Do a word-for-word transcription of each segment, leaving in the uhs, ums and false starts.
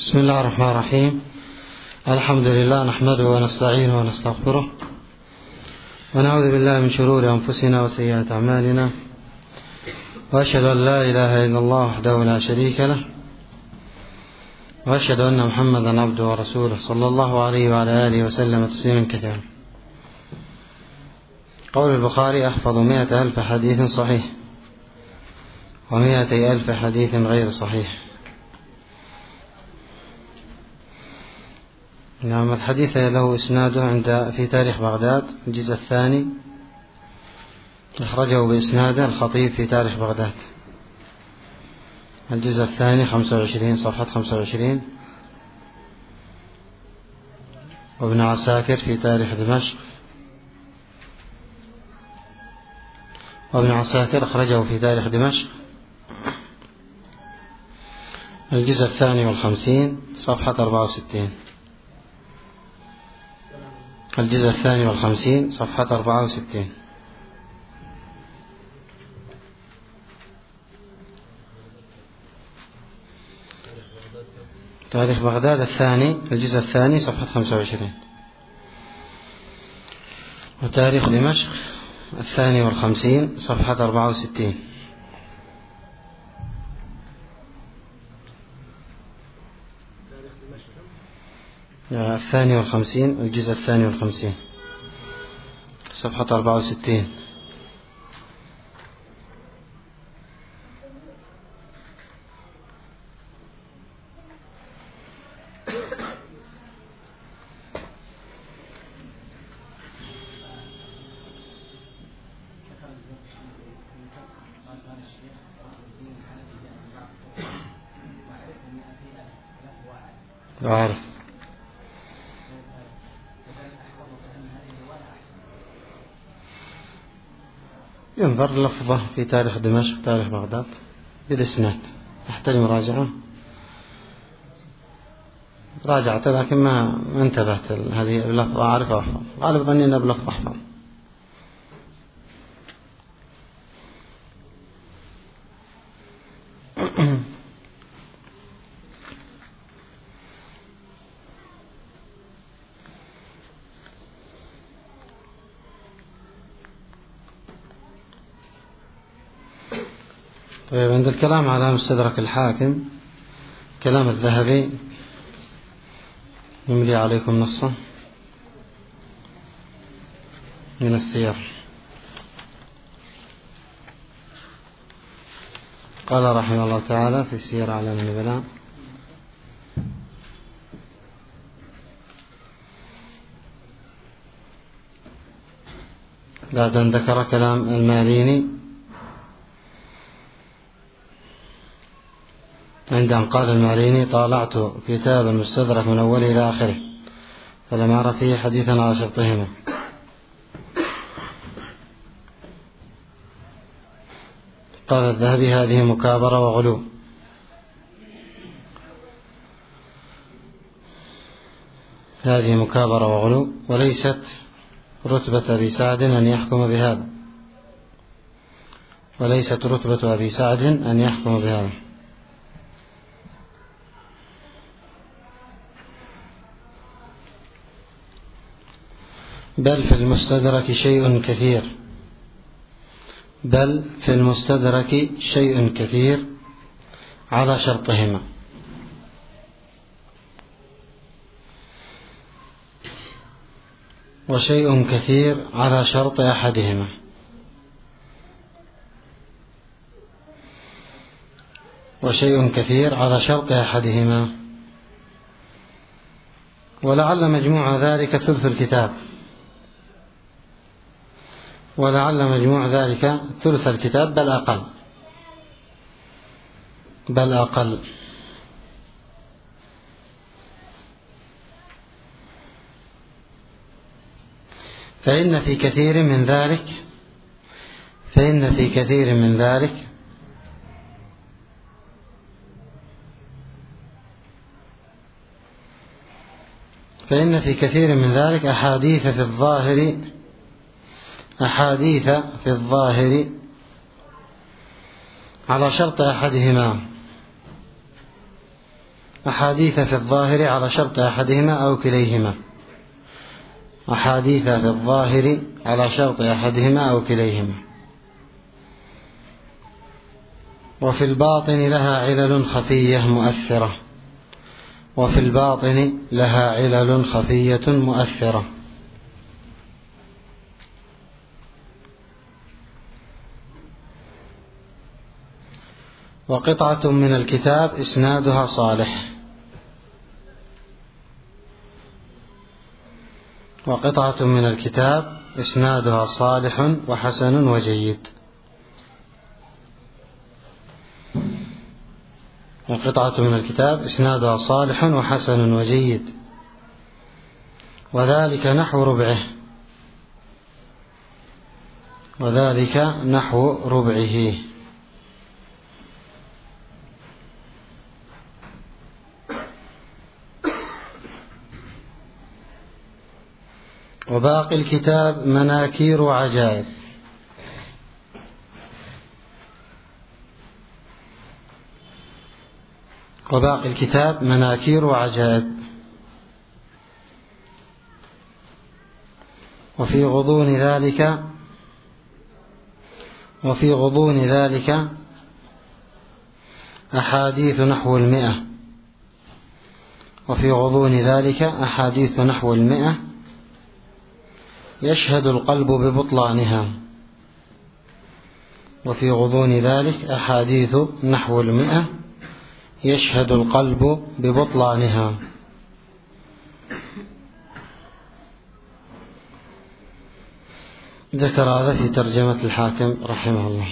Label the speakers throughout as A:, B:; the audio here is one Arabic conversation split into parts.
A: بسم الله الرحمن الرحيم. الحمد لله نحمده ونستعينه ونستغفره ونعوذ بالله من شرور أنفسنا وسيئات أعمالنا، وأشهد أن لا إله إلا الله وحده لا شريك له، وأشهد أن محمدا عبده ورسوله صلى الله عليه وعلى آله وسلم تسليما كثيرا. قول البخاري: أحفظ مئة ألف حديث صحيح ومئتي ألف حديث غير صحيح. نعم، الحديث له إسناده عند في تاريخ بغداد الجزء الثاني، أخرجه بإسناده الخطيب في تاريخ بغداد الجزء الثاني خمسة وعشرين صفحة خمسة وعشرين، وابن عساكر في تاريخ دمشق، وابن عساكر أخرجه في تاريخ دمشق الجزء الثاني والخمسين صفحة أربعة وستين، الجزء الثاني والخمسين صفحة أربعة وستين. تاريخ بغداد الثاني الجزء الثاني صفحة خمسة وعشرين، وتاريخ دمشق الثاني والخمسين صفحة أربعة وستين. الثاني والخمسين الجزء الثاني والخمسين صفحة أربعة وستين. أعرف ينظر لفظه في تاريخ دمشق تاريخ بغداد بالإسناد، يحتاج مراجعة. راجعت لكن ما انتبهت هذه اللفظة، أعرفها أحفظ، غالب ظني أنها بلفظ أحفظ. طيب، عند الكلام على مستدرك الحاكم كلام الذهبي نملي عليكم نصا من السير. قال رحمه الله تعالى في سير أعلام النبلاء: بعد أن ذكر كلام الماليني عند أن قال الماليني: طالعت كتاب المستدرك من أوله إلى آخره فلم أرى فيه حديثا على شرطهما. قال الذهبي: هذه مكابرة وغلو، هذه مكابرة وغلو وليست رتبة أبي سعد أن يحكم بهذا، وليست رتبة أبي سعد أن يحكم بهذا، بل في المستدرك شيء كثير بل في المستدرك شيء كثير على شرطهما، وشيء كثير على شرط أحدهما، وشيء كثير على شرط أحدهما ولعل مجموع ذلك ثلث الكتاب ولعل مجموع ذلك ثلث الكتاب بل أقل بل أقل فإن في كثير من ذلك فإن في كثير من ذلك فإن في كثير من ذلك أحاديث في الظاهر أحاديث في الظاهر على شرط أحدهما أحاديث في الظاهر على شرط أحدهما أو كليهما. أحاديث في الظاهر على شرط أحدهما أو كليهما. وفي الباطن لها علل خفية مؤثرة. وفي الباطن لها علل خفية مؤثرة. وقطعة من الكتاب إسنادها صالح. وقطعة من الكتاب إسنادها صالح وحسن وجيد. وقطعة من الكتاب إسنادها صالح وحسن وجيد، وذلك نحو ربعه. وذلك نحو ربعه. وباقي الكتاب مناكير وعجائب. وباقي الكتاب مناكير وعجائب. وفي غضون ذلك وفي غضون ذلك أحاديث نحو المئة. وفي غضون ذلك أحاديث نحو المئة يشهد القلب ببطلانها. وفي غضون ذلك أحاديث نحو المئة يشهد القلب ببطلانها. ذكر هذا في ترجمة الحاكم رحمه الله.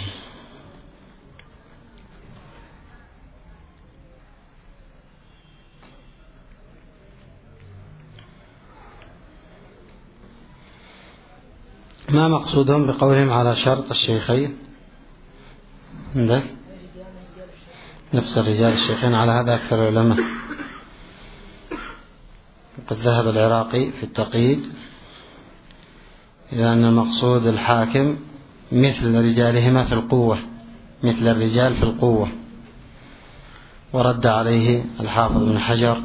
A: ما مقصودهم بقولهم على شرط الشيخين؟ ده نفس الرجال الشيخين، على هذا أكثر العلماء. قد ذهب العراقي في التقييد إلى أن المقصود الحاكم مثل رجالهما في القوة، مثل الرجال في القوة. ورد عليه الحافظ بن حجر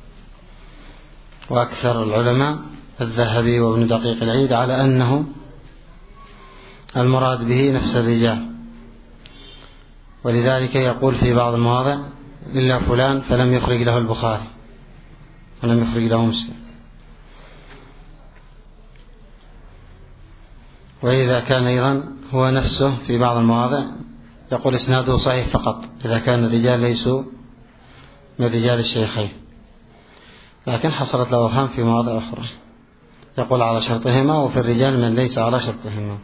A: وأكثر العلماء الذهبي وابن دقيق العيد على أنه المراد به نفس الرجال، ولذلك يقول في بعض المواضع إلا فلان فلم يخرج له البخاري ولم يخرج له مسلم. وإذا كان أيضا هو نفسه في بعض المواضع يقول إسناده صحيح فقط إذا كان الرجال ليسوا من رجال الشيخين، لكن حصلت له أوهام في مواضع أخرى يقول على شرطهما، وفي الرجال من ليس على شرطهما.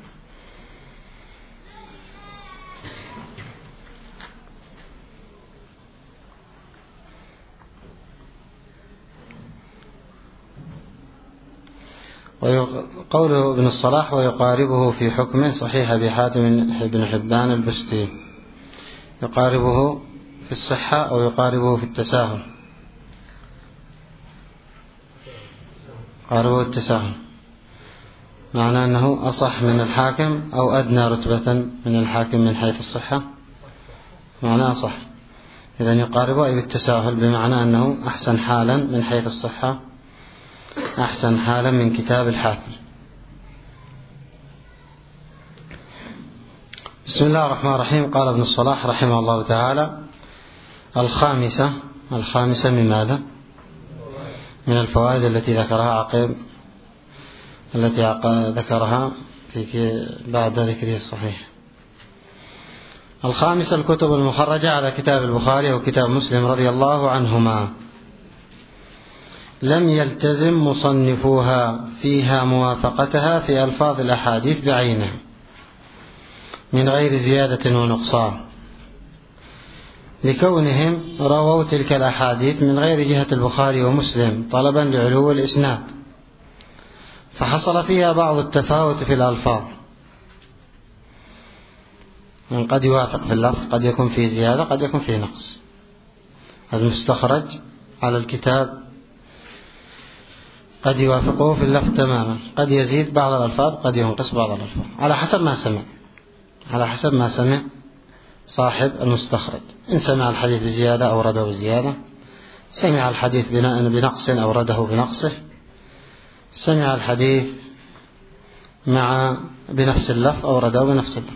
A: وقوله ابن الصلاح ويقاربه في حكمه صحيح أبي حاتم بن حبان البستي، يقاربه في الصحة أو يقاربه في التساهل؟ يقاربه التساهل، معناه أنه أصح من الحاكم أو أدنى رتبة من الحاكم من حيث الصحة، معناه أصح. إذن يقاربه أي بالتساهل، بمعنى أنه أحسن حالا من حيث الصحة، أحسن حالا من كتاب الحاكم. بسم الله الرحمن الرحيم. قال ابن الصلاح رحمه الله تعالى: الخامسة. الخامسة من ماذا؟ من الفوائد التي ذكرها عقيب، التي ذكرها في بعد ذكره الصحيح. الخامسة الكتب المخرجة على كتاب البخاري وكتاب مسلم رضي الله عنهما، لم يلتزم مصنفوها فيها موافقتها في ألفاظ الأحاديث بعينها من غير زيادة ونقصان، لكونهم رووا تلك الأحاديث من غير جهة البخاري ومسلم طلبا لعلو الإسناد، فحصل فيها بعض التفاوت في الألفاظ، من قد يوافق في اللفظ، قد يكون فيه زيادة، قد يكون فيه نقص. المستخرج على الكتاب قد يوافقه في اللفظ تماما، قد يزيد بعض الألفاظ، قد ينقص بعض الألفاظ، على حسب ما سمع على حسب ما سمع صاحب المستخرج. إن سمع الحديث بزيادة أورده بزيادة، سمع الحديث بنقص أورده بنقصه، سمع الحديث مع بنفس اللفظ أورده بنفس اللفظ.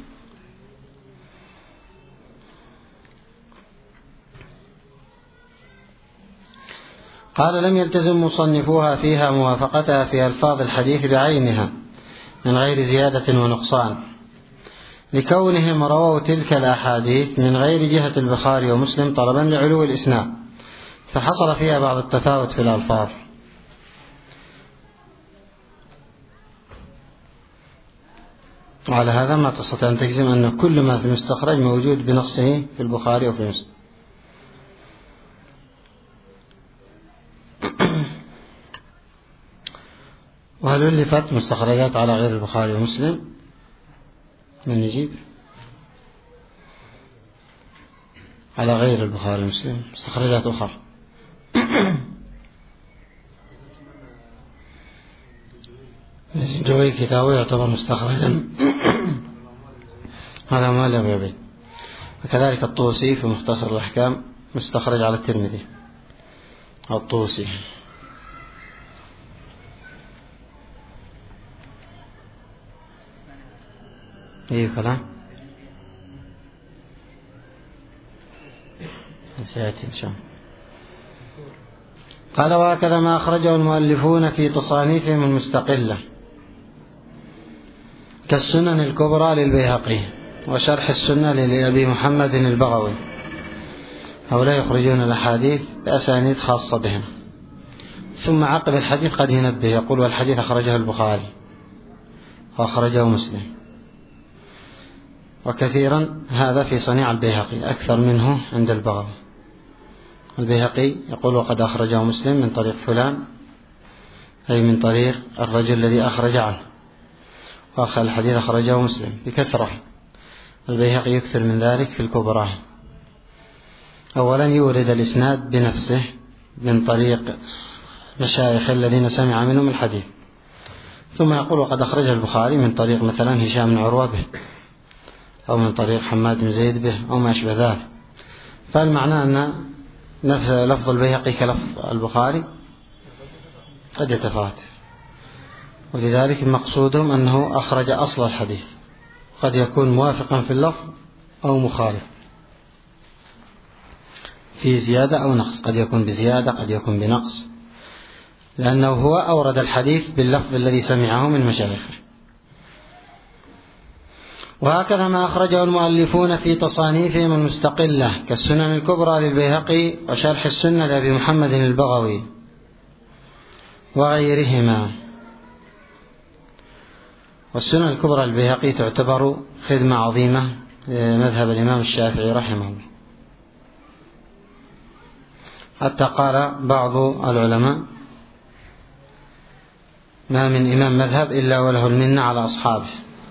A: قال لم يلتزم مصنفوها فيها موافقتها في ألفاظ الحديث بعينها من غير زيادة ونقصان، لكونهم رووا تلك الأحاديث من غير جهة البخاري ومسلم طلبا لعلو الإسناد، فحصل فيها بعض التفاوت في الألفاظ. وعلى هذا ما تستطيع أن تجزم أن كل ما في المستخرج موجود بنصه في البخاري وفي مسلم. وهل ألفت مستخرجات على غير البخاري ومسلم؟ من يجيب؟ على غير البخاري ومسلم مستخرجات أخرى. جوي كتابه يعتبر مستخرجا هذا ما له يبين. وكذلك الطوسي في مختصر الأحكام مستخرج على الترمذي. الطوسي أي كلام سيأتي إن شاء الله. قال وهكذا ما أخرجه المؤلفون في تصانيفهم المستقلة كالسنن الكبرى للبيهقي وشرح السنة لأبي محمد البغوي، هؤلاء يخرجون الأحاديث بأسانيد خاصة بهم، ثم عقب الحديث قد ينبه يقول والحديث أخرجه البخاري وأخرجه مسلم. وكثيرا هذا في صنيع البيهقي أكثر منه عند البغوي. البيهقي يقول وقد أخرجه مسلم من طريق فلان، أي من طريق الرجل الذي أخرج عنه، وآخر الحديث أخرجه مسلم بكثرة. البيهقي يكثر من ذلك في الكبرى. أولا يورد الإسناد بنفسه من طريق مشايخ الذين سمع منهم الحديث، ثم يقول وقد أخرجه البخاري من طريق مثلا هشام بن عروة به، أو من طريق حماد بن زيد به، أو ما أشبه ذلك. فالمعنى أن لفظ البيهقي كلفظ البخاري قد يتفاوت، ولذلك مقصودهم أنه أخرج أصل الحديث، قد يكون موافقا في اللفظ أو مخالف في زيادة أو نقص، قد يكون بزيادة قد يكون بنقص، لأنه هو أورد الحديث باللفظ الذي سمعه من مشايخه. وهكذا ما أخرجه المؤلفون في تصانيفهم المستقلة كالسنن الكبرى للبيهقي وشرح السنة لأبي محمد البغوي وغيرهما. والسنن الكبرى للبيهقي تعتبر خدمة عظيمة مذهب الإمام الشافعي رحمه الله، حتى قال بعض العلماء ما من إمام مذهب إلا وله المنة على أصحابه،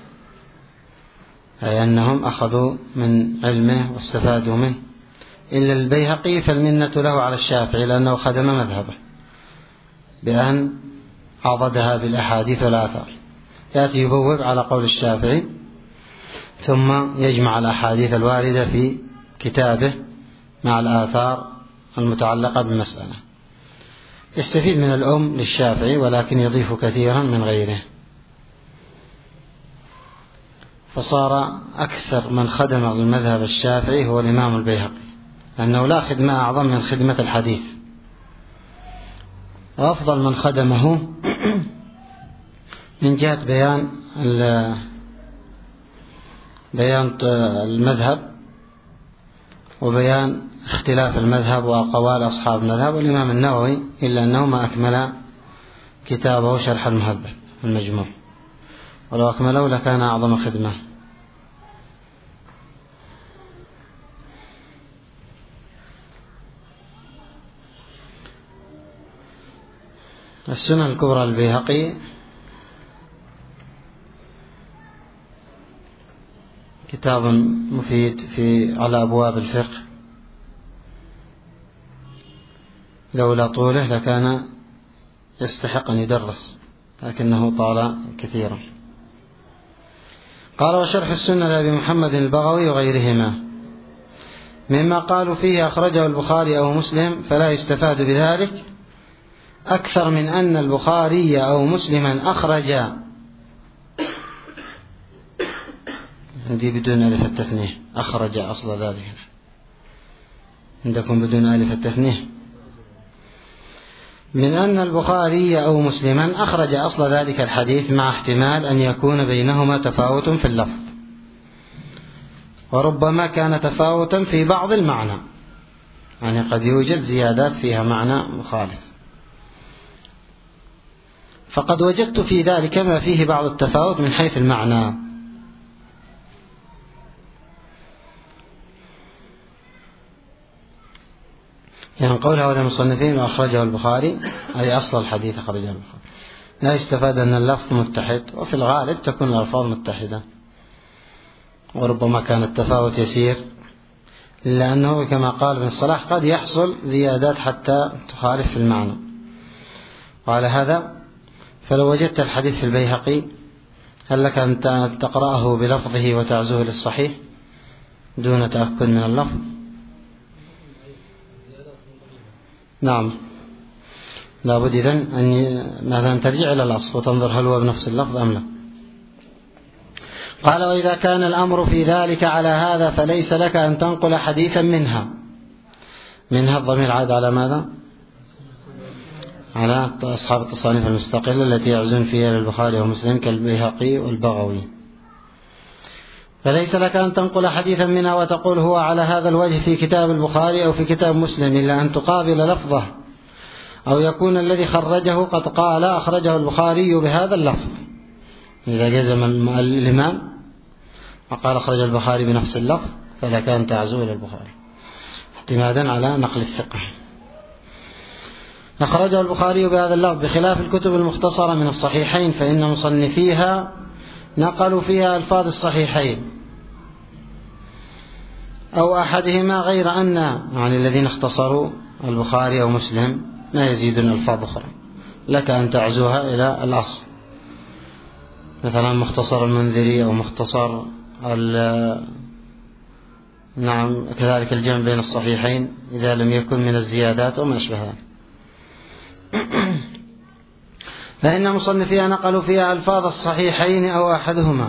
A: أي أنهم أخذوا من علمه واستفادوا منه، إلا البيهقي فالمنة له على الشافعي لأنه خدم مذهبه بأن عضدها بالأحاديث والآثار. يأتي يبوب على قول الشافعي ثم يجمع الأحاديث الواردة في كتابه مع الآثار المتعلقة بالمسألة، يستفيد من الأم للشافعي ولكن يضيف كثيرا من غيره. فصار أكثر من خدم المذهب الشافعي هو الإمام البيهقي، لأنه لا خدمة أعظم من خدمة الحديث. وأفضل من خدمه من جهة بيان بيان المذهب وبيان اختلاف المذهب وأقوال أصحاب المذهب والإمام النووي، إلا أنه ما أكمل كتابه شرح المهذب المجموع، ولو أكمله لكان أعظم خدمة. السنن الكبرى للبيهقي كتاب مفيد في على أبواب الفقه، لولا طوله لكان يستحق أن يدرس، لكنه طال كثيرا. قال وشرح السنة لأبي محمد البغوي وغيرهما. مما قالوا فيه أخرجه البخاري أو مسلم، فلا يستفاد بذلك أكثر من أن البخاري أو مسلما أخرج، هذه بدون ألف التثنية، أخرج أصل ذلك عندكم بدون ألف التثنية، من أن البخاري أو مسلما أخرج أصل ذلك الحديث، مع احتمال أن يكون بينهما تفاوت في اللفظ، وربما كان تفاوتا في بعض المعنى، يعني قد يوجد زيادات فيها معنى مخالف، فقد وجدت في ذلك ما فيه بعض التفاوت من حيث المعنى. يعني قول هؤلاء المصنفين وأخرجه البخاري أي أصل الحديث أخرجه البخاري، لا يستفاد أن اللفظ متحد، وفي الغالب تكون الألفاظ متحدة، وربما كان التفاوت يسير، لأنه كما قال ابن الصلاح قد يحصل زيادات حتى تخالف في المعنى. وعلى هذا فلو وجدت الحديث في البيهقي هل لك أن تقرأه بلفظه وتعزوه للصحيح دون تأكد من اللفظ؟ نعم، لابد إذن أن مثلا ترجع إلى الأصل وتنظر هل هو بنفس اللفظ أم لا. قال: وإذا كان الأمر في ذلك على هذا فليس لك أن تنقل حديثا منها. منها الضمير عاد على ماذا؟ على أصحاب التصانيف المستقلة التي يعزون فيها للبخاري ومسلم كالبيهقي والبغوي. فليس لك أن تنقل حديثا منها وتقول هو على هذا الوجه في كتاب البخاري أو في كتاب مسلم، إلا أن تقابل لفظه، أو يكون الذي خرجه قد قال أخرجه البخاري بهذا اللفظ. إذا جزم الإمام وقال أخرج البخاري بنفس اللفظ فلك أن تعزو إلى البخاري اعتمادا على نقل الثقة. أخرجه البخاري بهذا اللفظ، بخلاف الكتب المختصرة من الصحيحين فإن مصنفيها نقلوا فيها ألفاظ الصحيحين أو أحدهما، غير أن يعني الذين اختصروا البخاري أو مسلم لا يزيدون ألفاظ أخرى، لك أن تعزوها إلى الأصل، مثلا مختصر المنذري أو مختصر نعم كذلك الجمع بين الصحيحين إذا لم يكن من الزيادات وما أشبهها. فإن مصنفيها نقلوا فيها ألفاظ الصحيحين أو أحدهما.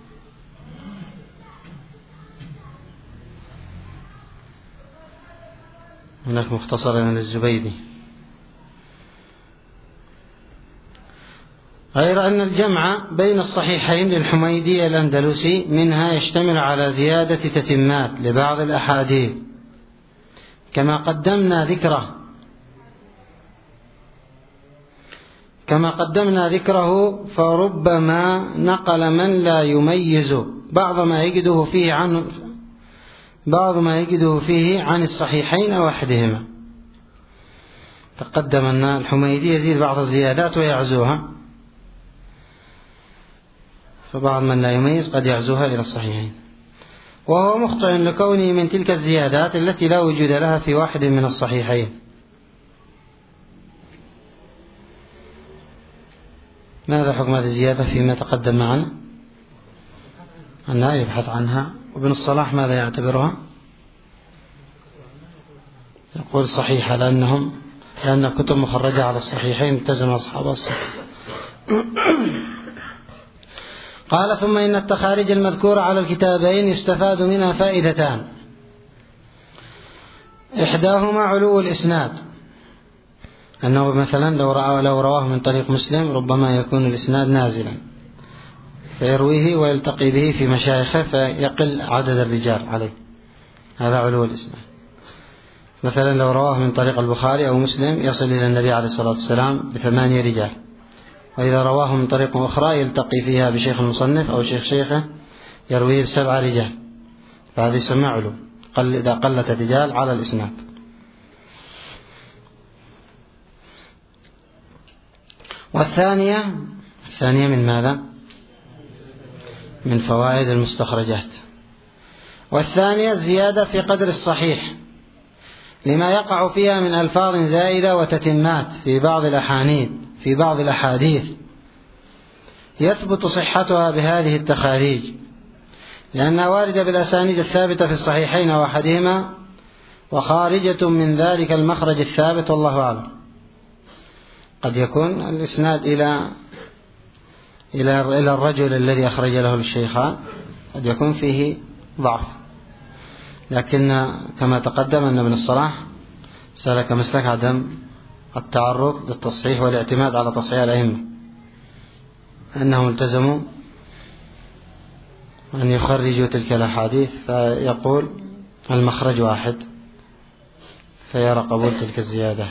A: هناك مختصر من الزبيدي. غير أن الجمع بين الصحيحين للحميدي الأندلسي منها يشتمل على زيادة تتمات لبعض الأحاديث كما قدمنا ذكره كما قدمنا ذكره فربما نقل من لا يميز بعض ما يجده فيه عن بعض ما يجده فيه عن الصحيحين أو أحدهما. تقدم أن الحميدي يزيد بعض الزيادات ويعزوها، فبعض من لا يميز قد يعزوها إلى الصحيحين، وهو مخطئ لكونه من تلك الزيادات التي لا وجود لها في واحد من الصحيحين. ماذا حكم هذه الزيادة فيما تقدم معنا؟ أنها يبحث عنها. وابن الصلاح ماذا يعتبرها؟ يقول صحيحة لأنهم لأن كتب مخرجة على الصحيحين التزم أصحاب الصحيح. قال: ثم إن التخارج المذكورة على الكتابين يستفاد منها فائدتان، إحداهما علو الإسناد، أنه مثلا لو رأى لو رواه من طريق مسلم ربما يكون الإسناد نازلا فيرويه ويلتقي به في مشايخه فيقل عدد الرجال عليه، هذا علو الإسناد. مثلا لو رواه من طريق البخاري أو مسلم يصل إلى النبي عليه الصلاة والسلام بثمانية رجال، وإذا رواه من طريق أخرى يلتقي فيها بشيخ المصنف أو شيخ شيخه يرويه بسبع رجال، فهذا يسمى علو قل إذا قلت الرجال على الإسناد. والثانية الثانية من ماذا؟ من فوائد المستخرجات. والثانية الزيادة في قدر الصحيح لما يقع فيها من ألفاظ زائدة وتتمات في بعض الأحانيث في بعض الأحاديث يثبت صحتها بهذه التخاريج، لأنها واردة بالأسانيد الثابتة في الصحيحين أو أحدهما وخارجة من ذلك المخرج الثابت والله أعلم. قد يكون الإسناد إلى إلى إلى الرجل الذي أخرج له الشيخان قد يكون فيه ضعف، لكن كما تقدم أن ابن الصلاح سلك مسلك عدم التعرض للتصحيح والاعتماد على تصحيح الأئمة، أنهم التزموا أن يخرجوا تلك الأحاديث، فيقول المخرج واحد فيرى قبول تلك الزيادة.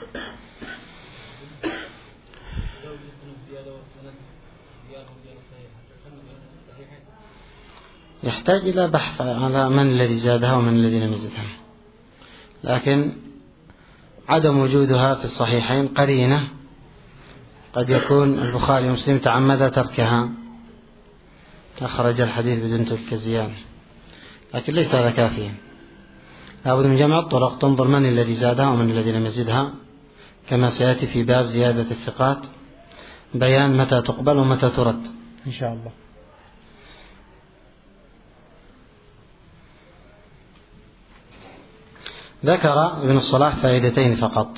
A: يحتاج إلى بحث على من الذي زادها ومن الذي لم يزدها، لكن عدم وجودها في الصحيحين قرينة. قد يكون البخاري ومسلم تعمد تركها، أخرج الحديث بدون تلك الزيادة، لكن ليس هذا كافيا. لابد من جمع الطرق، تنظر من الذي زادها ومن الذي لم يزدها، كما سيأتي في باب زيادة الثقات بيان متى تقبل ومتى ترد إن شاء الله. ذكر ابن الصلاح فائدتين فقط،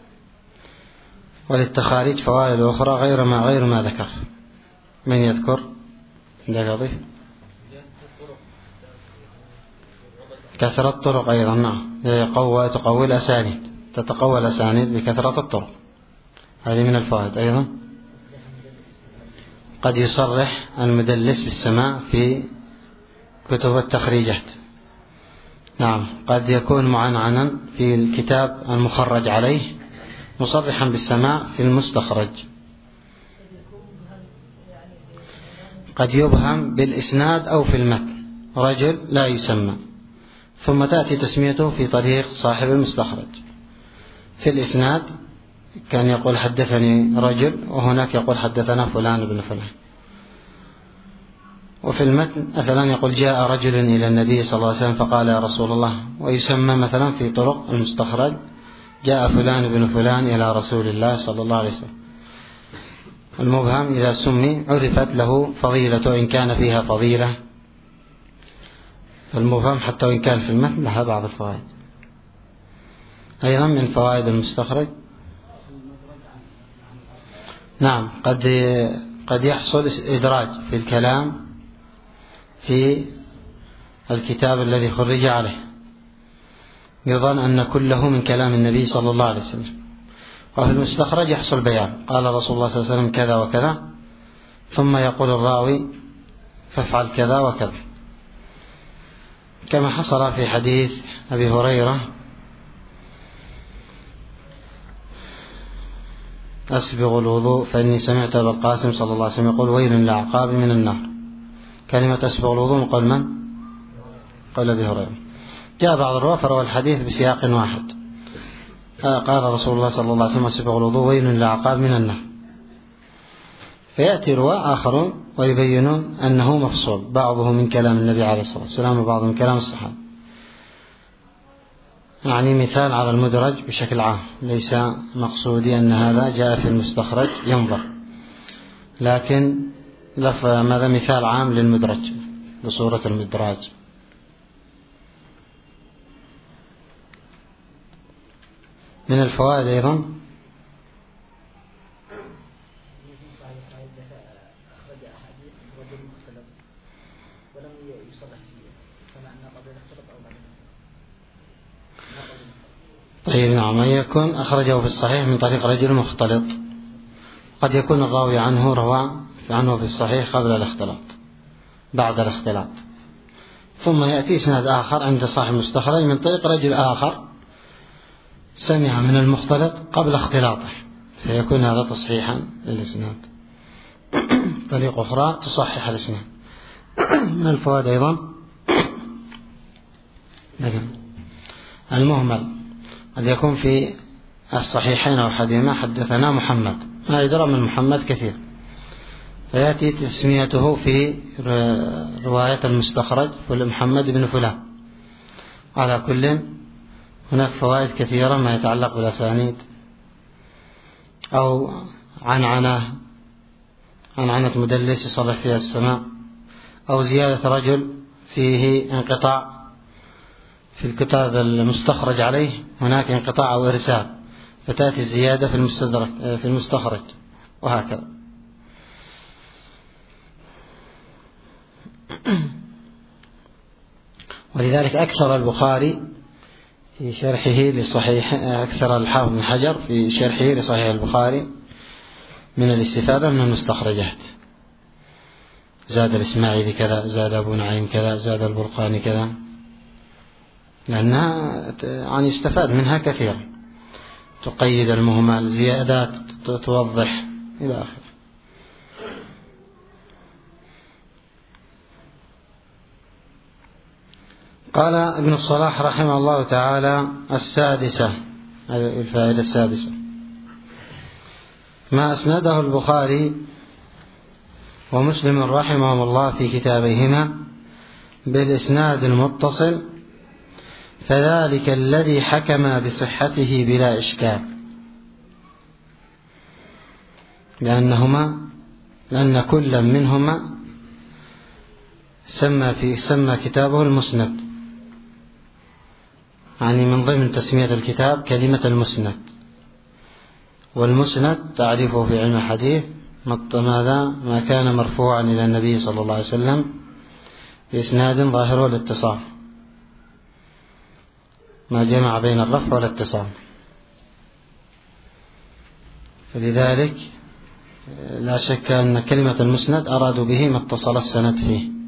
A: وللتخاريج فوائد أخرى غير ما غير ما ذكر. من يذكر؟ يضيف كثرة الطرق أيضا. نعم، يقوى تقوي الأسانيد، تتقوى الأسانيد بكثرة الطرق، هذه من الفوائد. أيضا قد يصرح المدلس بالسماع في كتب التخريجات. نعم، قد يكون معنعنا في الكتاب المخرج عليه مصرحا بالسماع في المستخرج. قد يبهم بالإسناد أو في المتن رجل لا يسمى، ثم تأتي تسميته في طريق صاحب المستخرج. في الإسناد كان يقول حدثني رجل، وهناك يقول حدثنا فلان بن فلان. وفي المتن مثلا يقول جاء رجل إلى النبي صلى الله عليه وسلم فقال يا رسول الله، ويسمى مثلا في طرق المستخرج جاء فلان بن فلان إلى رسول الله صلى الله عليه وسلم. المبهم إذا سمي عرفت له فضيلة إن كان فيها فضيلة، المبهم حتى وإن كان في المتن لها بعض الفوائد. أيضا من فوائد المستخرج، نعم، قد قد يحصل إدراج في الكلام في الكتاب الذي خرج عليه، يظن أن كله من كلام النبي صلى الله عليه وسلم، وفي المستخرج يحصل بيان قال رسول الله صلى الله عليه وسلم كذا وكذا، ثم يقول الراوي فافعل كذا وكذا، كما حصل في حديث أبي هريرة أسبغ الوضوء فإني سمعت أبا القاسم صلى الله عليه وسلم يقول ويل للأعقاب من النار. كلمة أسبغ الوضوء من قول من؟ قول أبي هريرة. جاء بعض الرواة فروى الحديث بسياق واحد، قال رسول الله صلى الله عليه وسلم أسبغ الوضوء ويل للأعقاب من النار، فيأتي رواة آخرون ويبينون أنه مفصول، بعضه من كلام النبي عليه الصلاة والسلام وبعضه من كلام الصحابة. يعني مثال على المدرج بشكل عام، ليس مقصودي أن هذا جاء في المستخرج ينظر، لكن ماذا مثال عام للمدرج بصورة المدراج. من الفوائد أيضا طيب، نعم، يكون أخرجه في الصحيح من طريق رجل مختلط، قد يكون الراوي عنه روى عنه في الصحيح قبل الاختلاط بعد الاختلاط، ثم يأتي إسناد آخر عند صاحب المستخرج من طريق رجل آخر سمع من المختلط قبل اختلاطه، فيكون هذا تصحيحا للإسناد. طريق أخرى تصحح الإسناد. من الفوائد أيضا المهمل، قد يكون في الصحيحين أو أحدهما حدثنا محمد، ما يدرى من محمد كثير، فيأتي تسميته في رواية المستخرج محمد بن فلان. على كل هناك فوائد كثيرة ما يتعلق بالأسانيد، أو عنعنة عنعنة مدلس يصرح فيها السماع، أو زيادة رجل فيه انقطاع في الكتاب المستخرج عليه هناك انقطاع أو إرسال، فتأتي الزيادة في المستدرك في المستخرج وهكذا. ولذلك أكثر البخاري في شرحه لصحيح أكثر الحافظ بن حجر في شرحه لصحيح البخاري من الاستفادة من المستخرجات. زاد الإسماعيلي كذا، زاد أبو نعيم كذا، زاد البرقاني كذا، لأنها يعني يستفاد منها كثيرا، تقيد المهمل، زيادات توضح إلى آخره. قال ابن الصلاح رحمه الله تعالى: السادسة، الفائدة السادسة: ما أسنده البخاري ومسلم رحمهم الله في كتابيهما بالإسناد المتصل، فذلك الذي حكم بصحته بلا إشكال، لأنهما لأن كل منهما سمى في سمى كتابه المسند، يعني من ضمن تسمية الكتاب كلمة المسند. والمسند تعرفه في علم الحديث ماذا؟ ما كان مرفوعا إلى النبي صلى الله عليه وسلم بإسناد ظاهره الاتصال، ما جمع بين الرفع والاتصال. فلذلك لا شك أن كلمة المسند أرادوا به ما اتصل السند فيه.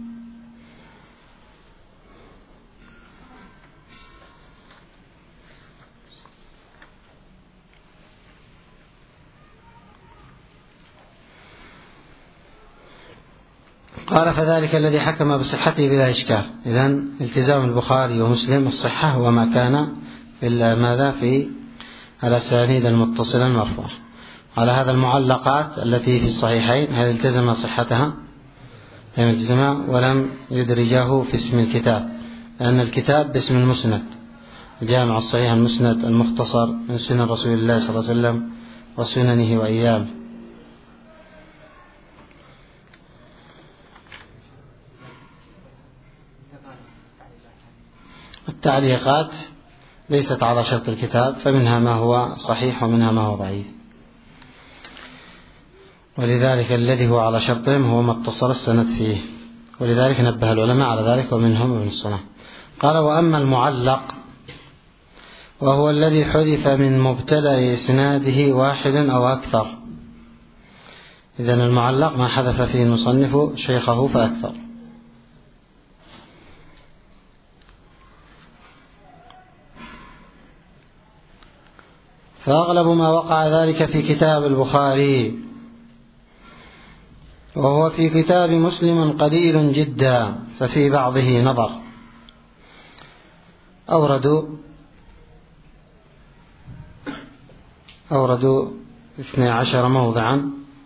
A: قال: فذلك الذي حكم بصحته بلا إشكال. إذن التزام البخاري ومسلم الصحة هو ما كان في ماذا في الأسانيد المتصلة المرفوعة. على هذا المعلقات التي في الصحيحين هل التزم صحتها؟ لم يلتزمها ولم يدرجه في اسم الكتاب، لأن الكتاب باسم المسند، جامع الصحيح المسند المختصر من سنن رسول الله صلى الله عليه وسلم وسننه وأيامه. التعليقات ليست على شرط الكتاب، فمنها ما هو صحيح ومنها ما هو ضعيف، ولذلك الذي هو على شرطهم هو ما اتصل السند فيه، ولذلك نبه العلماء على ذلك ومنهم ابن الصلاح. قال: وأما المعلق وهو الذي حذف من مبتدأ إسناده واحد أو أكثر. إذن المعلق ما حذف فيه المصنف شيخه فأكثر. فأغلب ما وقع ذلك في كتاب البخاري، وهو في كتاب مسلم قليل جدا، ففي بعضه نظر. أوردوا أوردوا اثني عشر موضعا،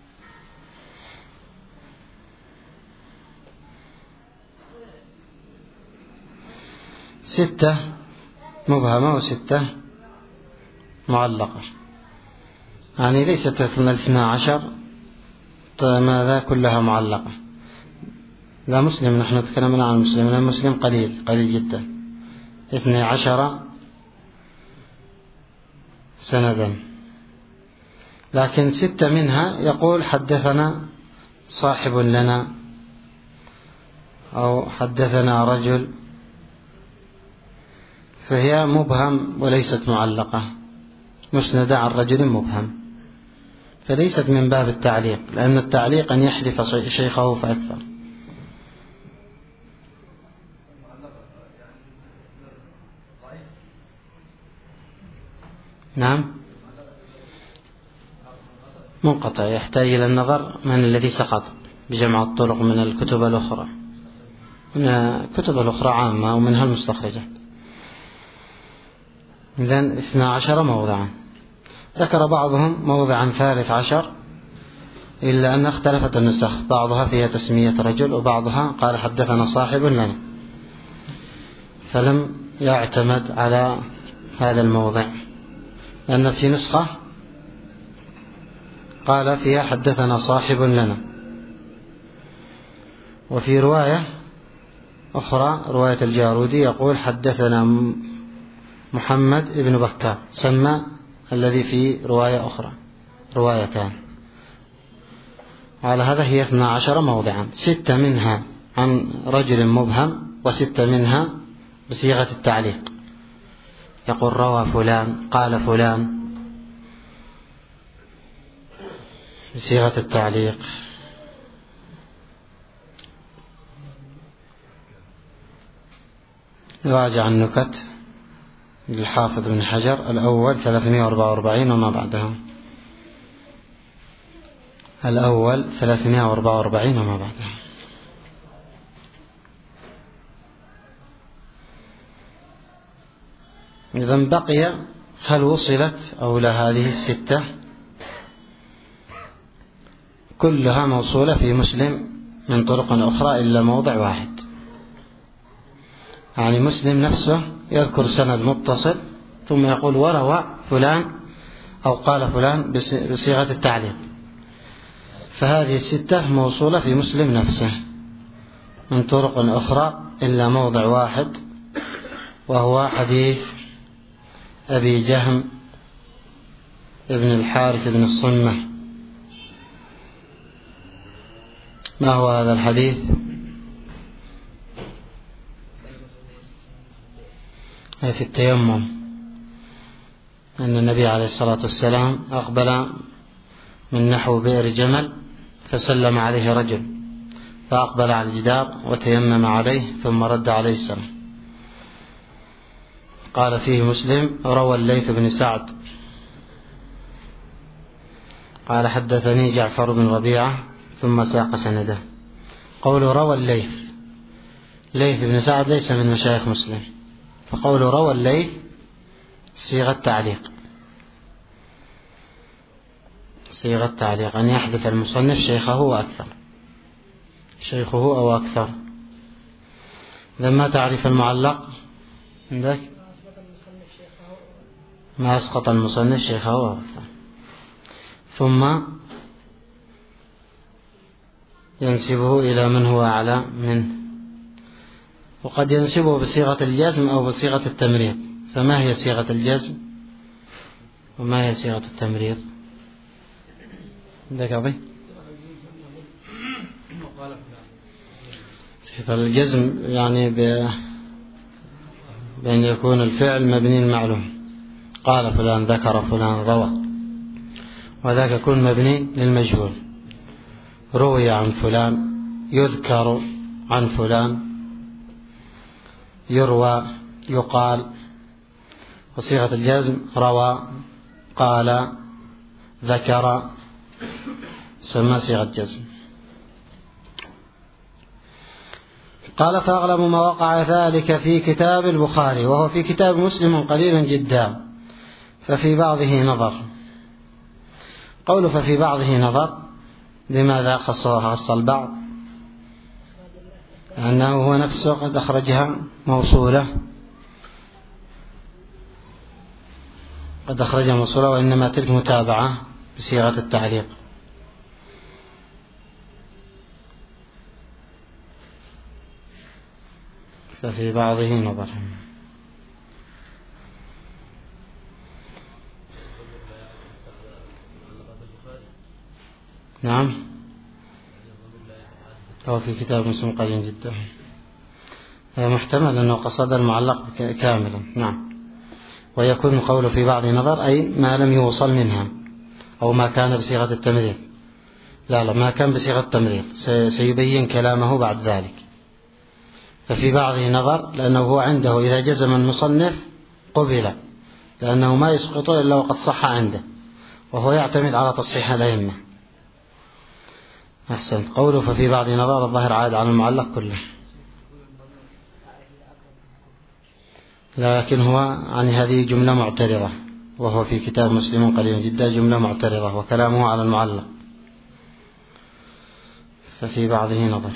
A: ستة مبهمة وستة معلقة، يعني ليست اثنى عشر ماذا كلها معلقة. لا مسلم، نحن نتكلم عن المسلم، المسلم قليل قليل جدا، اثني عشر سندا، لكن ستة منها يقول حدثنا صاحب لنا أو حدثنا رجل، فهي مبهم وليست معلقة، مسندة عن رجل مبهم، فليست من باب التعليق، لأن التعليق أن يحذف شيخه فأكثر. نعم، منقطع، يحتاج إلى النظر من الذي سقط بجمع الطرق من الكتب الأخرى، من الكتب الأخرى عامة ومنها المستخرجات. إذن اثنى عشر موضعا، ذكر بعضهم موضعا ثالث عشر، إلا أن اختلفت النسخ، بعضها فيها تسمية رجل وبعضها قال حدثنا صاحب لنا، فلم يعتمد على هذا الموضع، لأن في نسخة قال فيها حدثنا صاحب لنا، وفي رواية أخرى رواية الجارودي يقول حدثنا محمد بن بكار، سمى الذي في رواية أخرى روايتان. على هذا هي اثنا عشر موضعا، ستة منها عن رجل مبهم وستة منها بصيغة التعليق، يقول روى فلان قال فلان بصيغة التعليق. راجع النكت للحافظ بن حجر، الأول ثلاثمائة وأربعة وأربعين وما بعدها، الأول ثلاثمائة وأربعة وأربعين وما بعدها. إذن بقي هل وصلت أو لا هذه الستة كلها موصولة في مسلم من طرق أخرى إلا موضع واحد، يعني مسلم نفسه يذكر سند متصل ثم يقول وروى فلان أو قال فلان بصيغة التعليق، فهذه الستة موصولة في مسلم نفسه من طرق أخرى إلا موضع واحد، وهو حديث أبي جهم ابن الحارث بن الصمة. ما هو هذا الحديث؟ في التيمم، أن النبي عليه الصلاة والسلام أقبل من نحو بئر جمل فسلم عليه رجل فأقبل على الجدار وتيمم عليه ثم رد عليه السلام. قال فيه مسلم روى الليث بن سعد قال حدثني جعفر بن ربيعة ثم ساق سنده. قول روى الليث، ليث بن سعد ليس من مشايخ مسلم، فقول روى الليث صيغة تعليق، صيغة تعليق أن يحذف المصنف شيخه وأكثر، شيخه أو أكثر. لما تعرف المعلق عندك ما أسقط المصنف شيخه وأكثر، ثم ينسبه إلى من هو أعلى منه، وقد ينسبه بصيغة الجزم أو بصيغة التمريض. فما هي صيغة الجزم وما هي صيغة التمريض؟ عندك أبي؟ صيغة الجزم يعني بأن يكون الفعل مبني المعلوم، قال فلان ذكر فلان روى، وذاك يكون مبني للمجهول، روي عن فلان، يذكر عن فلان، يروى، يقال. وصيغة الجزم روى، قال، ذكر، سمى صيغة جزم. قال فأغلب ما وقع ذلك في كتاب البخاري، وهو في كتاب مسلم قليل جدا، ففي بعضه نظر. قوله ففي بعضه نظر، لماذا خصها خص البعض؟ لأنه هو نفسه قد أخرجها موصولة، قد أخرجها موصولة، وإنما تلك متابعة بصيغة التعليق. ففي بعضه نظر. نعم، هو في كتاب مسلم قليل جدا، محتمل أنه قصد المعلق كاملا. نعم، ويكون قوله في بعض نظر أي ما لم يوصل منها أو ما كان بصيغة التمريض. لا لا، ما كان بصيغة التمريض سيبين كلامه بعد ذلك. ففي بعضه نظر لأنه هو عنده إذا جزم المصنف قبل، لأنه ما يسقطه إلا وقد صح عنده، وهو يعتمد على تصحيح الأئمة. أحسنت. قوله ففي بعض نظر الظاهر عاد على المعلق كله، لكن هو عن هذه جملة معترضة، وهو في كتاب مسلم قليل جدا جملة معترضة، وكلامه على المعلق. ففي بعضه نظر.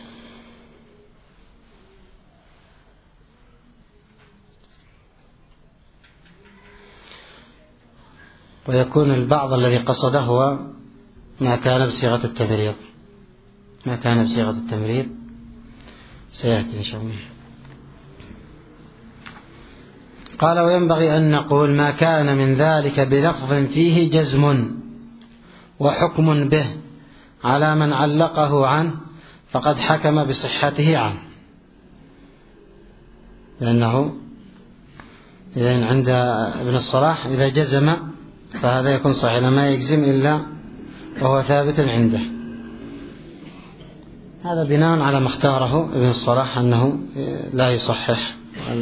A: ويكون البعض الذي قصده هو ما كان بصيغة التمريض، ما كان بصيغة التمريض سيأتي إن شاء الله. قال وينبغي أن نقول ما كان من ذلك بلفظ فيه جزم وحكم به على من علقه عنه فقد حكم بصحته عنه، لأنه إذا عند ابن الصلاح إذا جزم فهذا يكون صحيح، لما يجزم إلا وهو ثابت عنده. هذا بناء على ما اختاره ابن الصلاح أنه لا يصحح،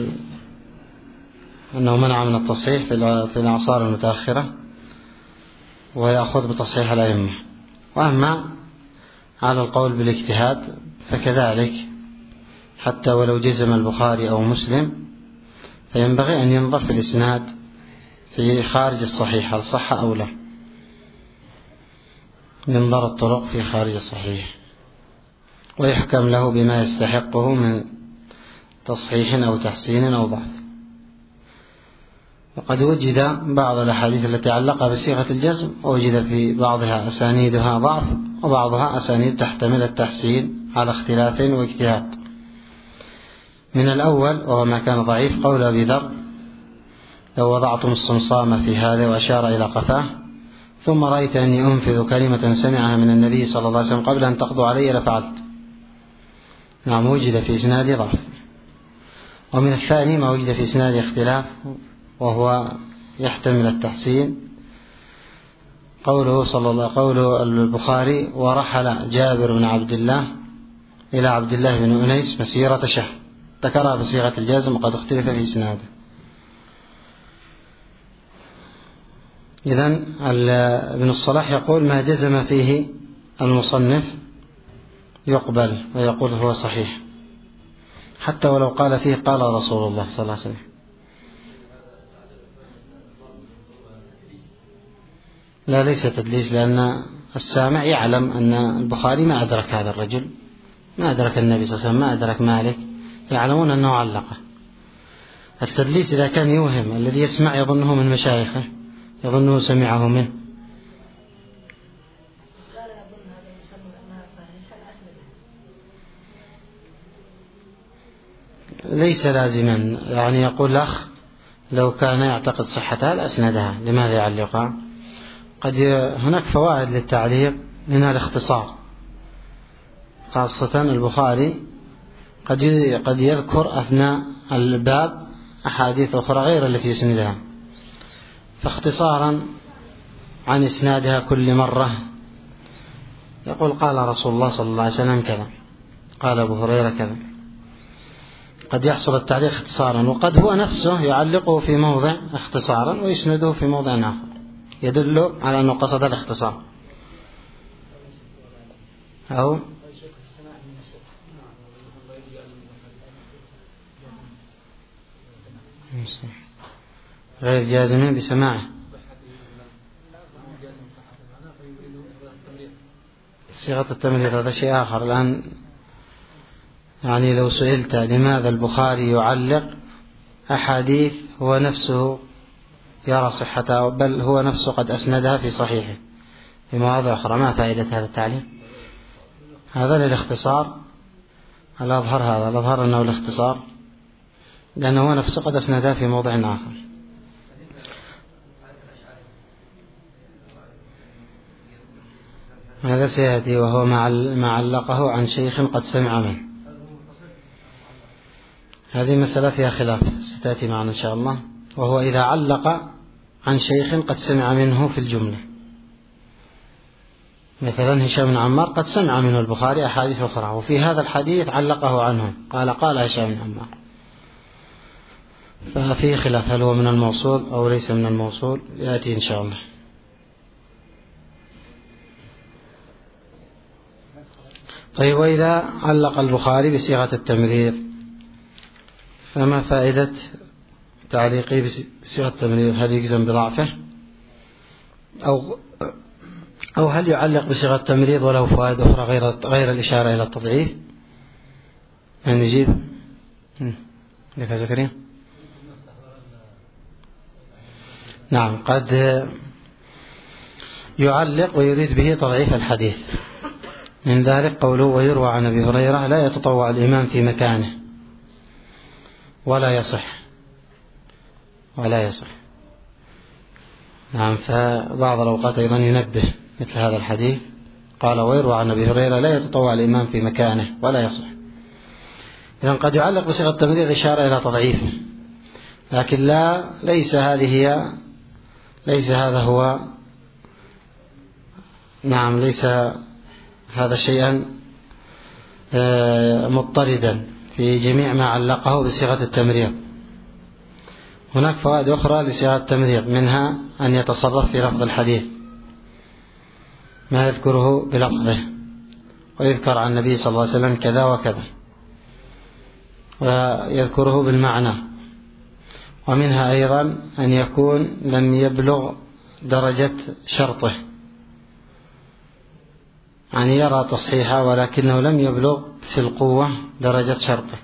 A: أنه منع من التصحيح في الأعصار المتأخرة ويأخذ بتصحيح الأئمة. وأما على القول بالاجتهاد فكذلك حتى ولو جزم البخاري أو مسلم فينبغي أن ينظر في الإسناد في خارج الصحيح هل صح أو لا، ينظر الطرق في خارج الصحيح ويحكم له بما يستحقه من تصحيح أو تحسين أو ضعف. وقد وجد بعض الأحاديث التي علقها بصيغة الجزم ووجد في بعضها أسانيدها ضعف وبعضها أسانيد تحتمل التحسين على اختلاف واجتهاد. من الأول وهو ما كان ضعيف قول أبي ذر لو وضعتم الصمصام في هذا وأشار إلى قفاه ثم رأيت أني أنفذ كلمة سمعها من النبي صلى الله عليه وسلم قبل أن تقضوا علي لفعلت. نعم وجد في إسناد ضعف. ومن الثاني ما وجد في إسناد اختلاف وهو يحتمل التحسين قوله صلى الله قول البخاري ورحل جابر بن عبد الله إلى عبد الله بن أنيس مسيرة شهر، ذكرها بصيغة الجازم وقد اختلف في إسناده. إذن ابن الصلاح يقول ما جزم فيه المصنف يقبل ويقول هو صحيح حتى ولو قال فيه قال رسول الله صلى الله عليه وسلم. لا ليس تدليس، لأن السامع يعلم أن البخاري ما أدرك هذا الرجل، ما أدرك النبي صلى الله عليه وسلم، ما أدرك مالك، يعلمون أنه علقه. التدليس إذا كان يوهم، الذي يسمع يظنه من مشايخه، يظنه سمعه منه. ليس لازما، يعني يقول الأخ لو كان يعتقد صحتها لأسندها، لماذا يعلقها؟ قد هناك فوائد للتعليق منها الاختصار، خاصة البخاري قد قد يذكر أثناء الباب أحاديث أخرى غير التي يسندها، فاختصارا عن إسنادها كل مرة يقول قال رسول الله صلى الله عليه وسلم كذا، قال أبو هريرة كذا، قد يحصل التعليق اختصارا، وقد هو نفسه يعلقه في موضع اختصارا ويسنده في موضع آخر يدل على أنه قصد الاختصار. أو غير جازم بسماعه، صيغة التمريض هذا شيء آخر. الآن يعني لو سئلت لماذا البخاري يعلق أحاديث هو نفسه يرى صحتها، بل هو نفسه قد أسندها في صحيحه في مواضع أخرى، ما فائدة هذا التعليق؟ هذا للاختصار. الأظهر هذا الأظهر أنه الاختصار، لأنه هو نفسه قد أسندها في موضع آخر. هذا سيأتي وهو ما علقه عن شيخ قد سمع منه. هذه مسألة فيها خلاف ستأتي معنا إن شاء الله، وهو إذا علق عن شيخ قد سمع منه في الجملة. مثلا هشام بن عمار قد سمع منه البخاري أحاديث أخرى، وفي هذا الحديث علقه عنه قال قال هشام بن عمار، ففيه خلاف هل هو من الموصول أو ليس من الموصول، يأتي إن شاء الله. طيب وإذا علق البخاري بصيغة التمريض فما فائدة تعليقه بصيغة التمريض؟ هل يجزم بضعفه أو أو هل يعلق بصيغة التمريض وله فوائد أخرى غير غير الإشارة إلى التضعيف؟ من يجيب؟ لك يا زكريا؟ نعم، قد يعلق ويريد به تضعيف الحديث، من ذلك قوله ويروى عن أبي هريرة لا يتطوع الإمام في مكانه ولا يصح ولا يصح. نعم. فبعض الأوقات أيضا ينبه مثل هذا الحديث، قال ويروى عن أبي هريرة لا يتطوع الإمام في مكانه ولا يصح. إذن قد يعلق بصيغة التمريض إشارة إلى تضعيفه، لكن لا ليس هذه هي ليس هذا هو نعم ليس هذا شيئا مضطردا في جميع ما علقه بصيغة التمريض. هناك فوائد أخرى لصيغة التمريض، منها أن يتصرف في لفظ الحديث ما يذكره بلفظه، ويذكر عن النبي صلى الله عليه وسلم كذا وكذا ويذكره بالمعنى. ومنها أيضا أن يكون لم يبلغ درجة شرطه، يعني يرى تصحيحه ولكنه لم يبلغ في القوة درجة شرطه،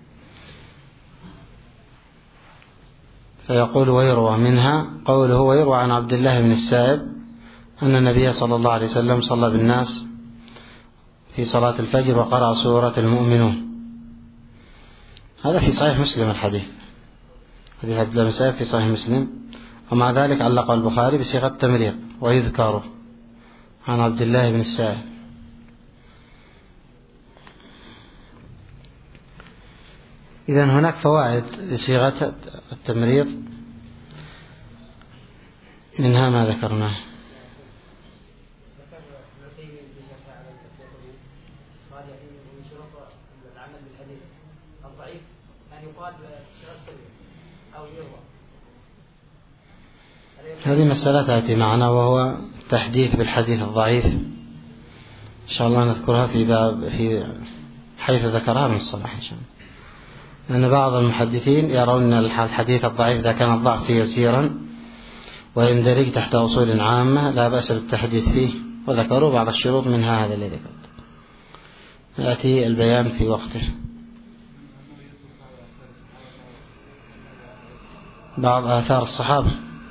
A: فيقول ويروى. منها قوله ويروى عن عبد الله بن السائب أن النبي صلى الله عليه وسلم صلى بالناس في صلاة الفجر وقرأ سورة المؤمنون. هذا في صحيح مسلم الحديث، حديث عبد الله بن السائب في صحيح مسلم، ومع ذلك علق البخاري بصيغة التمريض ويذكر عن عبد الله بن السائب. إذن هناك فوائد لصيغة التمريض، منها ما ذكرناه. هذه مسألة تأتي معنا، وهو التحديث بالحديث الضعيف، إن شاء الله نذكرها في باب في حيث ذكرها من الصلاح إن شاء الله. لأن بعض المحدثين يرون أن الحديث الضعيف إذا كان الضعف فيه يسيرا ويندرج تحت أصول عامة لا بأس بالتحديث فيه، وذكروا بعض الشروط منها هذا الذي ذكرت، يأتي البيان في وقته. بعض آثار الصحابة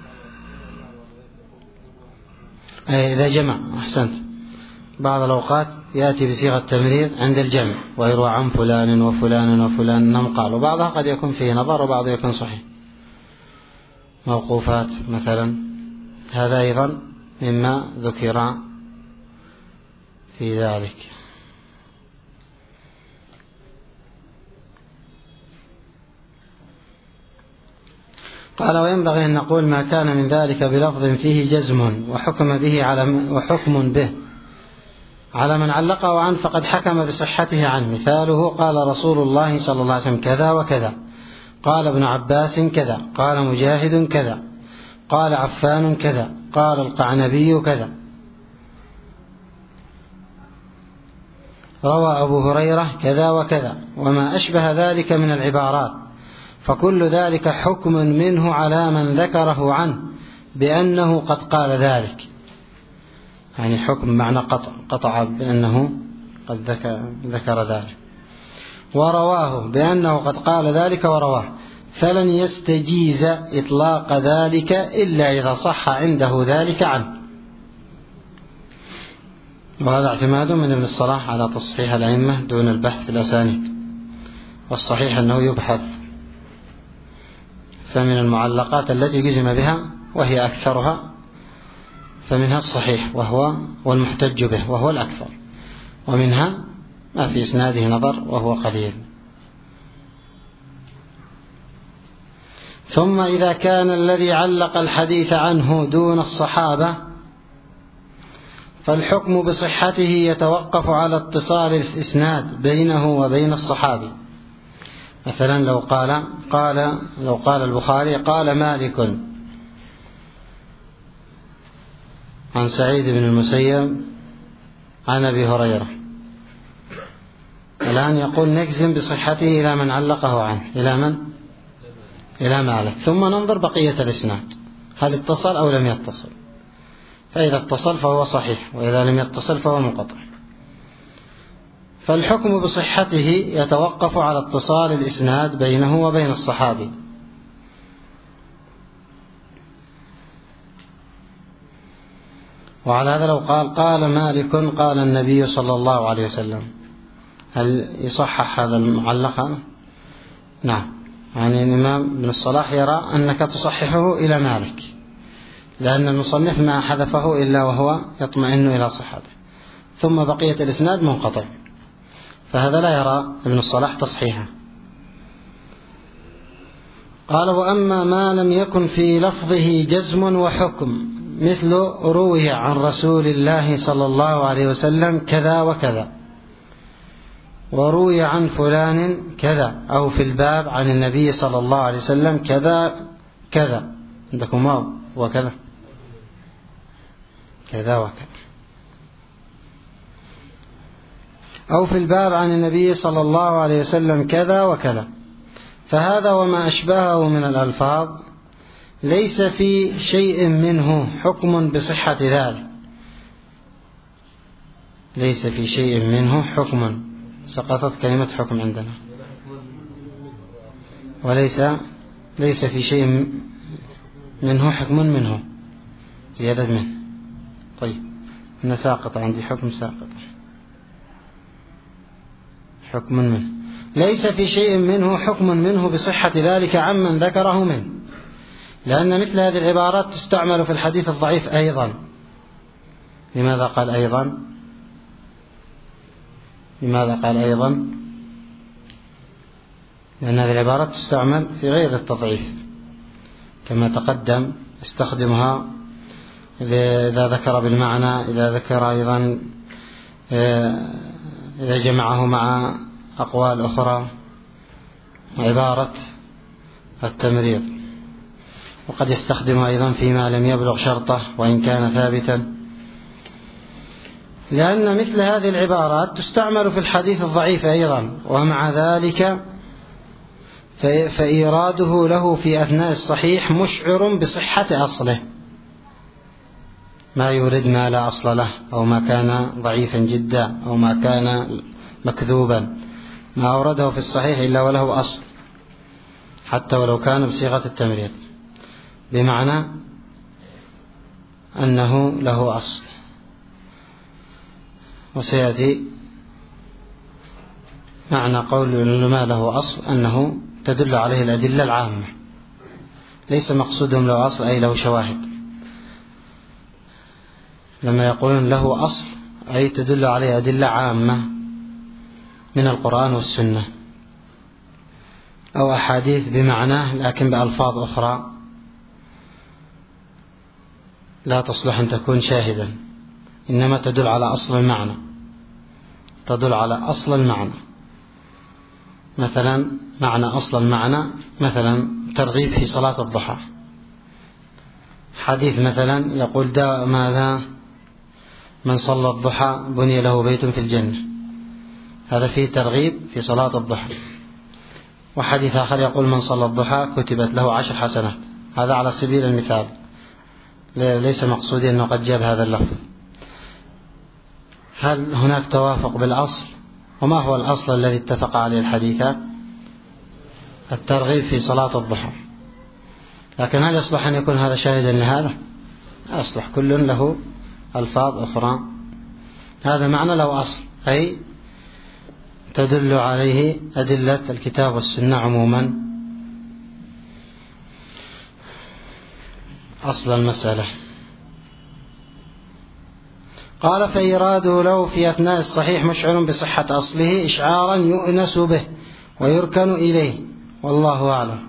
A: أي إذا جمع، أحسنت، بعض الأوقات يأتي بصيغة التمريض عند الجمع ويروى عن فلان وفلان وفلان نم قال، وبعضها قد يكون فيه نظر وبعضه يكون صحيح، موقوفات مثلا. هذا أيضا مما ذكر في ذلك. قال وينبغي أن نقول ما كان من ذلك بلفظ فيه جزم وحكم به على وحكم به على من علقه عنه فقد حكم بصحته عنه. مثاله قال رسول الله صلى الله عليه وسلم كذا وكذا، قال ابن عباس كذا، قال مجاهد كذا، قال عفان كذا، قال القعنبي كذا، روى أبو هريرة كذا وكذا، وما أشبه ذلك من العبارات، فكل ذلك حكم منه على من ذكره عنه بأنه قد قال ذلك، يعني حكم معنى قطع, قطع بأنه قد ذكر, ذكر ذلك، ورواه بأنه قد قال ذلك ورواه، فلن يستجيز إطلاق ذلك إلا إذا صح عنده ذلك عنه. وهذا اعتماد من ابن الصلاح على تصحيح الأئمة دون البحث في الأسانيد، والصحيح أنه يبحث. فمن المعلقات التي جزم بها وهي أكثرها فمنها الصحيح وهو والمحتج به وهو الأكثر، ومنها ما في إسناده نظر وهو قليل. ثم إذا كان الذي علق الحديث عنه دون الصحابة فالحكم بصحته يتوقف على اتصال الإسناد بينه وبين الصحابي. مثلا لو قال قال لو قال البخاري قال مالك عن سعيد بن المسيب عن أبي هريرة، الآن يقول نجزم بصحته إلى من علقه عنه، إلى من؟ إلى مالك، ثم ننظر بقية الإسناد هل اتصل أو لم يتصل، فإذا اتصل فهو صحيح، وإذا لم يتصل فهو منقطع. فالحكم بصحته يتوقف على اتصال الإسناد بينه وبين الصحابي. وعلى هذا لو قال قال مالك قال النبي صلى الله عليه وسلم، هل يصحح هذا المعلق؟ نعم، يعني الإمام ابن الصلاح يرى أنك تصححه إلى مالك، لأن المصنف ما حذفه إلا وهو يطمئن إلى صحته، ثم بقية الإسناد منقطع، فهذا لا يرى ابن الصلاح تصحيحه. قال: وأما ما لم يكن في لفظه جزم وحكم، مثل روي عن رسول الله صلى الله عليه وسلم كذا وكذا، وروي عن فلان كذا، أو في الباب عن النبي صلى الله عليه وسلم كذا كذا، عندكم واو وكذا كذا وكذا، أو في الباب عن النبي صلى الله عليه وسلم كذا وكذا، فهذا وما أشبهه من الألفاظ ليس في شيء منه حكم بصحة ذلك، ليس في شيء منه حكم، سقطت كلمة حكم عندنا، وليس ليس في شيء منه حكم منه، زيادة منه. طيب، هنا ساقط عندي، حكم ساقط، حكم منه، ليس في شيء منه حكم منه بصحة ذلك عمن ذكره منه، لأن مثل هذه العبارات تستعمل في الحديث الضعيف أيضا. لماذا قال أيضا؟ لماذا قال أيضا؟ لأن هذه العبارات تستعمل في غير التضعيف كما تقدم، استخدمها إذا ذكر بالمعنى، إذا ذكر أيضا إذا جمعه مع أقوال أخرى، عبارة التمريض، وقد يستخدمها أيضا فيما لم يبلغ شرطه وإن كان ثابتا، لأن مثل هذه العبارات تستعمل في الحديث الضعيف أيضا، ومع ذلك فإيراده له في أثناء الصحيح مشعر بصحة أصله، ما يورد ما لا أصل له، أو ما كان ضعيفا جدا، أو ما كان مكذوبا، ما أورده في الصحيح إلا وله أصل، حتى ولو كان بصيغة التمريض، بمعنى أنه له أصل. وسيأتي معنى قول ما له أصل أنه تدل عليه الأدلة العامة، ليس مقصودهم له أصل أي له شواهد، لما يقولون له أصل أي تدل عليه أدلة عامة من القرآن والسنة، أو أحاديث بمعناه لكن بألفاظ أخرى لا تصلح أن تكون شاهدا، إنما تدل على أصل المعنى، تدل على أصل المعنى. مثلا معنى أصل المعنى، مثلا ترغيب في صلاة الضحى، حديث مثلا يقول دا ماذا من صلى الضحى بني له بيت في الجنة، هذا فيه ترغيب في صلاة الضحى. وحديث آخر يقول من صلى الضحى كتبت له عشر حسنات، هذا على سبيل المثال، ليس مقصودي أنه قد جاب هذا اللفظ. هل هناك توافق بالأصل؟ وما هو الأصل الذي اتفق عليه الحديثان؟ الترغيب في صلاة الضحى. لكن هل يصلح أن يكون هذا شاهدا لهذا؟ أصلح، كل له ألفاظ أخرى، هذا معنى له أصل، أي تدل عليه أدلة الكتاب والسنة عموما. أصل المسألة. قال: فإراده له في أثناء الصحيح مشعر بصحة أصله إشعارا يؤنس به ويركن إليه، والله أعلم.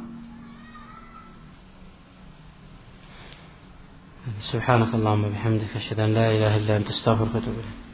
A: سبحانك اللهم وبحمدك، أشهد أن لا إله إلا أنت، أستغفرك وأتوب إليك.